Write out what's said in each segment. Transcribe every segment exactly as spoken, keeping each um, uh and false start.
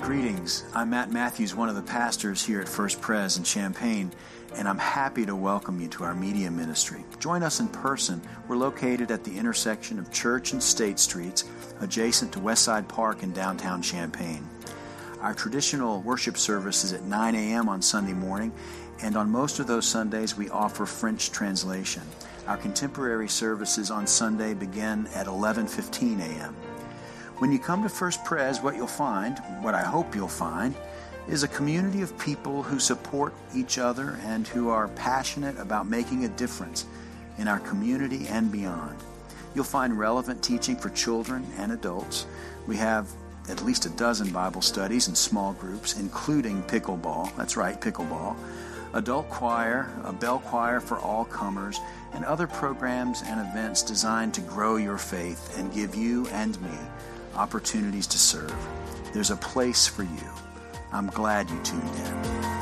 Greetings. I'm Matt Matthews, one of the pastors here at First Pres in Champaign, and I'm happy to welcome you to our media ministry. Join us in person. We're located at the intersection of Church and State Streets, adjacent to Westside Park in downtown Champaign. Our traditional worship service is at nine a.m. on Sunday morning, and on most of those Sundays we offer French translation. Our contemporary services on Sunday begin at eleven fifteen a.m. When you come to First Pres, what you'll find, what I hope you'll find, is a community of people who support each other and who are passionate about making a difference in our community and beyond. You'll find relevant teaching for children and adults. We have at least a dozen Bible studies in small groups, including pickleball. That's right, pickleball. Adult choir, a bell choir for all comers, and other programs and events designed to grow your faith and give you and me opportunities to serve. There's a place for you. I'm glad you tuned in.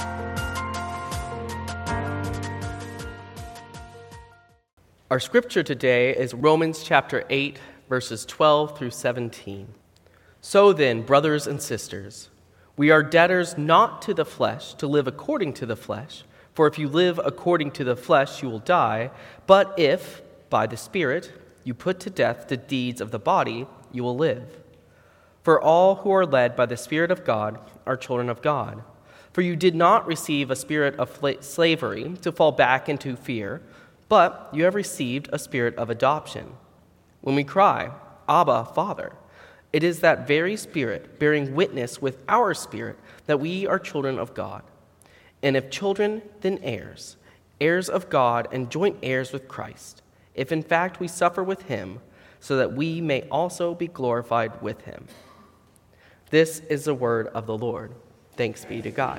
Our scripture today is Romans chapter eight, verses twelve through seventeen. So then, brothers and sisters, we are debtors not to the flesh, to live according to the flesh. For if you live according to the flesh, you will die. But if, by the Spirit, you put to death the deeds of the body, you will live. For all who are led by the Spirit of God are children of God. For you did not receive a spirit of slavery to fall back into fear, but you have received a spirit of adoption. When we cry, Abba, Father, it is that very Spirit bearing witness with our spirit that we are children of God. And if children, then heirs, heirs of God and joint heirs with Christ, if in fact we suffer with him, so that we may also be glorified with him. This is the word of the Lord. Thanks be to God.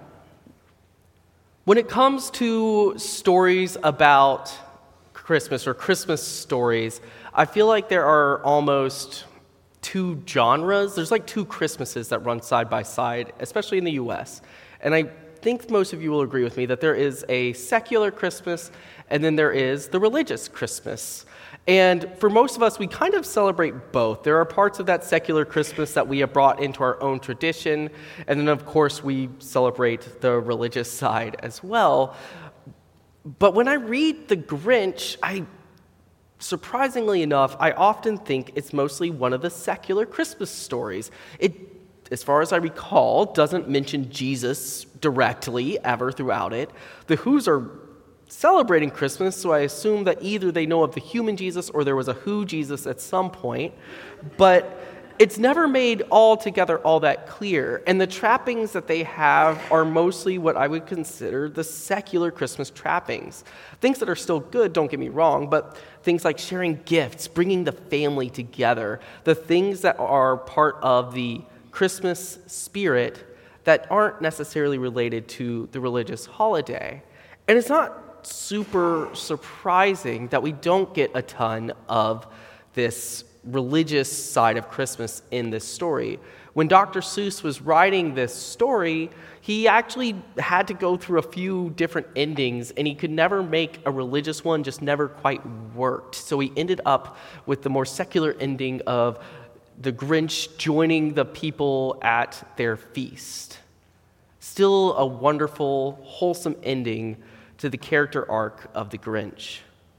When it comes to stories about Christmas or Christmas stories, I feel like there are almost two genres. There's like two Christmases that run side by side, especially in the U S. And I think most of you will agree with me that there is a secular Christmas and then there is the religious Christmas. And for most of us, we kind of celebrate both. There are parts of that secular Christmas that we have brought into our own tradition, and then of course we celebrate the religious side as well. But when I read The Grinch, I, surprisingly enough, I often think it's mostly one of the secular Christmas stories. It, as far as I recall, doesn't mention Jesus directly ever throughout it. The Who's are celebrating Christmas, so I assume that either they know of the human Jesus or there was a Who Jesus at some point, but it's never made altogether all that clear. And the trappings that they have are mostly what I would consider the secular Christmas trappings. Things that are still good, don't get me wrong, but things like sharing gifts, bringing the family together, the things that are part of the Christmas spirit that aren't necessarily related to the religious holiday. And it's not super surprising that we don't get a ton of this religious side of Christmas in this story. When Doctor Seuss was writing this story, he actually had to go through a few different endings, and he could never make a religious one, just never quite worked. So he ended up with the more secular ending of the Grinch joining the people at their feast. Still a wonderful, wholesome ending to the character arc of the Grinch.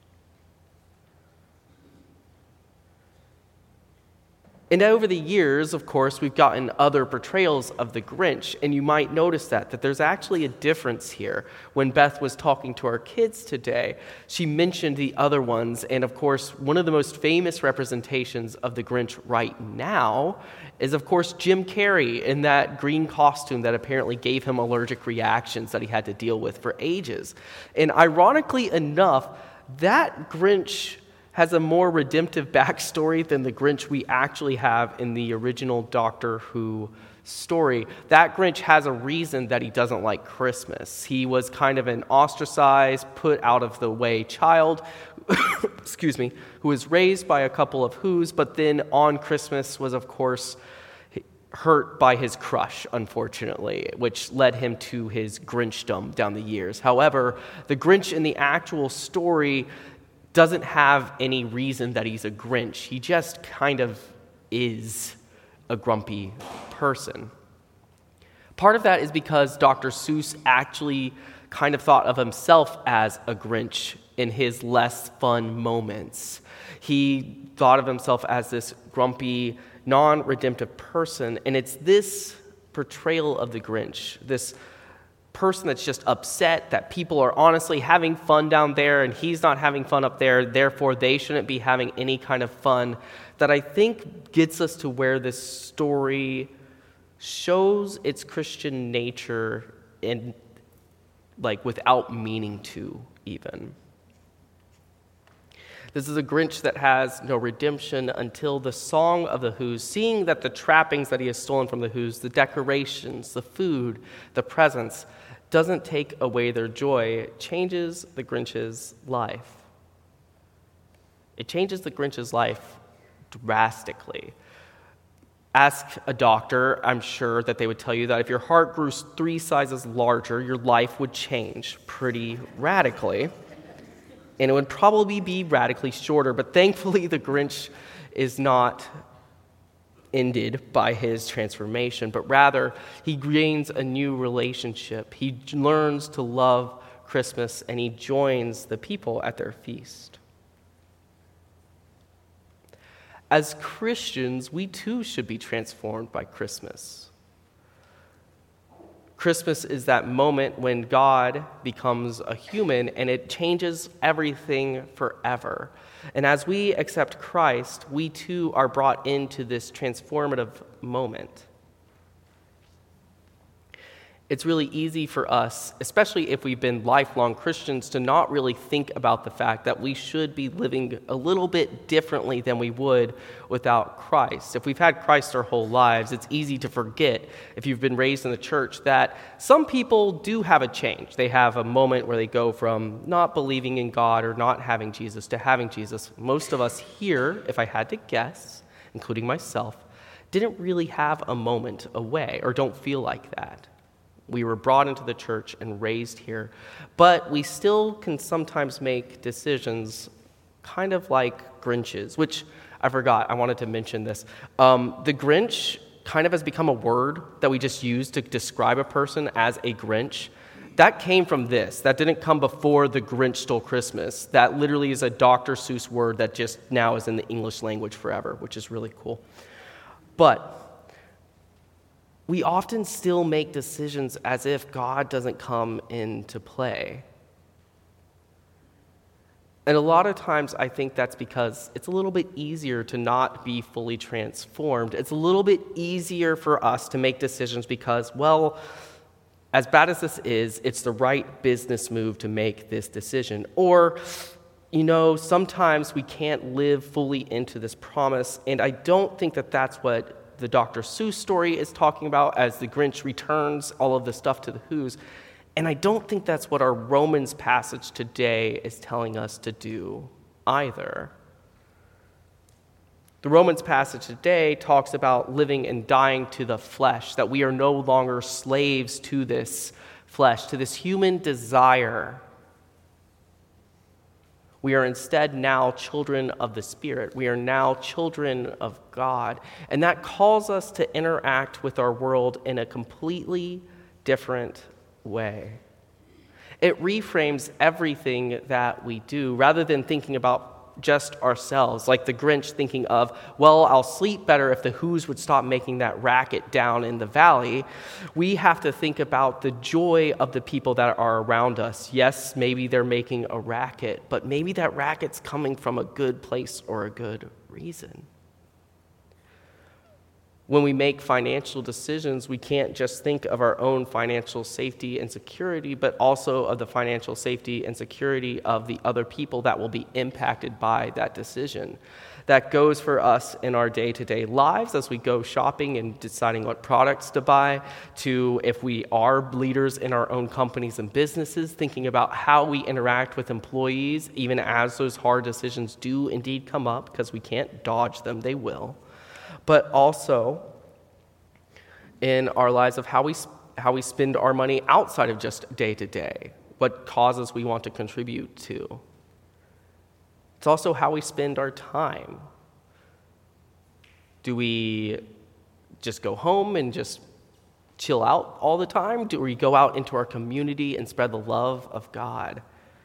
And over the years, of course, we've gotten other portrayals of the Grinch, and you might notice that, that there's actually a difference here. When Beth was talking to our kids today, she mentioned the other ones, and of course, one of the most famous representations of the Grinch right now is, of course, Jim Carrey in that green costume that apparently gave him allergic reactions that he had to deal with for ages. And ironically enough, that Grinch has a more redemptive backstory than the Grinch we actually have in the original Doctor Who story. That Grinch has a reason that he doesn't like Christmas. He was kind of an ostracized, put out of the way child, excuse me, who was raised by a couple of Whos, but then on Christmas was, of course, hurt by his crush, unfortunately, which led him to his Grinchdom down the years. However, the Grinch in the actual story doesn't have any reason that he's a Grinch. He just kind of is a grumpy person. Part of that is because Doctor Seuss actually kind of thought of himself as a Grinch in his less fun moments. He thought of himself as this grumpy, non-redemptive person, and it's this portrayal of the Grinch, this person that's just upset that people are honestly having fun down there and he's not having fun up there, therefore they shouldn't be having any kind of fun, that I think gets us to where this story shows its Christian nature in, like, without meaning to even. This is a Grinch that has no redemption until the song of the Who's, seeing that the trappings that he has stolen from the Who's, the decorations, the food, the presents, doesn't take away their joy, changes the Grinch's life. It changes the Grinch's life drastically. Ask a doctor, I'm sure that they would tell you that if your heart grew three sizes larger, your life would change pretty radically. And it would probably be radically shorter, but thankfully the Grinch is not ended by his transformation, but rather he gains a new relationship. He learns to love Christmas, and he joins the people at their feast. As Christians, we too should be transformed by Christmas. Christmas is that moment when God becomes a human and it changes everything forever. And as we accept Christ, we too are brought into this transformative moment. It's really easy for us, especially if we've been lifelong Christians, to not really think about the fact that we should be living a little bit differently than we would without Christ. If we've had Christ our whole lives, it's easy to forget, if you've been raised in the church, that some people do have a change. They have a moment where they go from not believing in God or not having Jesus to having Jesus. Most of us here, if I had to guess, including myself, didn't really have a moment away or don't feel like that. We were brought into the church and raised here, but we still can sometimes make decisions kind of like Grinches, which I forgot, I wanted to mention this. Um, the Grinch kind of has become a word that we just use to describe a person as a Grinch. That came from this. That didn't come before the Grinch Stole Christmas. That literally is a Doctor Seuss word that just now is in the English language forever, which is really cool. But we often still make decisions as if God doesn't come into play. And a lot of times I think that's because it's a little bit easier to not be fully transformed. It's a little bit easier for us to make decisions because, well, as bad as this is, it's the right business move to make this decision. Or, you know, sometimes we can't live fully into this promise, and I don't think that that's what the Doctor Seuss story is talking about as the Grinch returns all of the stuff to the Who's. And I don't think that's what our Romans passage today is telling us to do either. The Romans passage today talks about living and dying to the flesh, that we are no longer slaves to this flesh, to this human desire. We are instead now children of the Spirit. We are now children of God. And that calls us to interact with our world in a completely different way. It reframes everything that we do rather than thinking about just ourselves, like the Grinch thinking of, well, I'll sleep better if the Who's would stop making that racket down in the valley. We have to think about the joy of the people that are around us. Yes, maybe they're making a racket, but maybe that racket's coming from a good place or a good reason. When we make financial decisions, we can't just think of our own financial safety and security, but also of the financial safety and security of the other people that will be impacted by that decision. That goes for us in our day-to-day lives as we go shopping and deciding what products to buy, to if we are leaders in our own companies and businesses, thinking about how we interact with employees, even as those hard decisions do indeed come up, because we can't dodge them, they will. But also in our lives of how we how we spend our money outside of just day to day, what causes we want to contribute to. It's also how we spend our time. Do we just go home and just chill out all the time? Do we go out into our community and spread the love of God?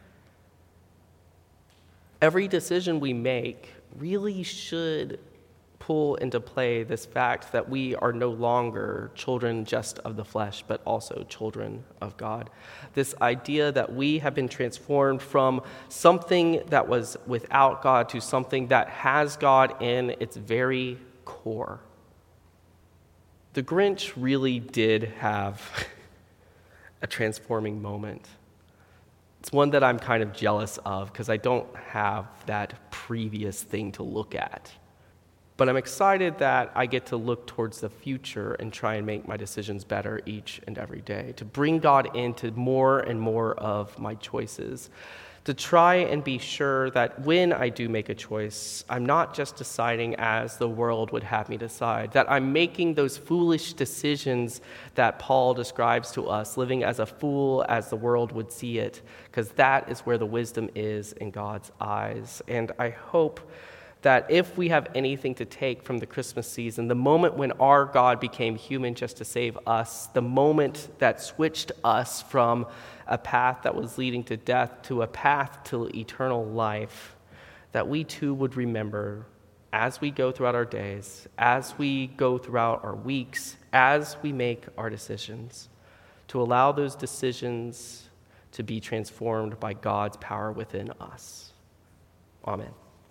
Every decision we make really should pull into play this fact that we are no longer children just of the flesh, but also children of God. This idea that we have been transformed from something that was without God to something that has God in its very core. The Grinch really did have a transforming moment. It's one that I'm kind of jealous of because I don't have that previous thing to look at. But I'm excited that I get to look towards the future and try and make my decisions better each and every day, to bring God into more and more of my choices, to try and be sure that when I do make a choice, I'm not just deciding as the world would have me decide, that I'm making those foolish decisions that Paul describes to us, living as a fool as the world would see it, because that is where the wisdom is in God's eyes. And I hope that if we have anything to take from the Christmas season, the moment when our God became human just to save us, the moment that switched us from a path that was leading to death to a path to eternal life, that we too would remember as we go throughout our days, as we go throughout our weeks, as we make our decisions, to allow those decisions to be transformed by God's power within us. Amen.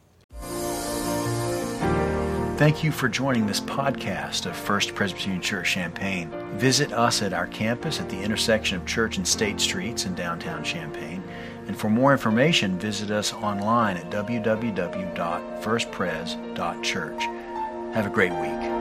Thank you for joining this podcast of First Presbyterian Church Champaign. Visit us at our campus at the intersection of Church and State Streets in downtown Champaign. And for more information, visit us online at w w w dot first pres dot church. Have a great week.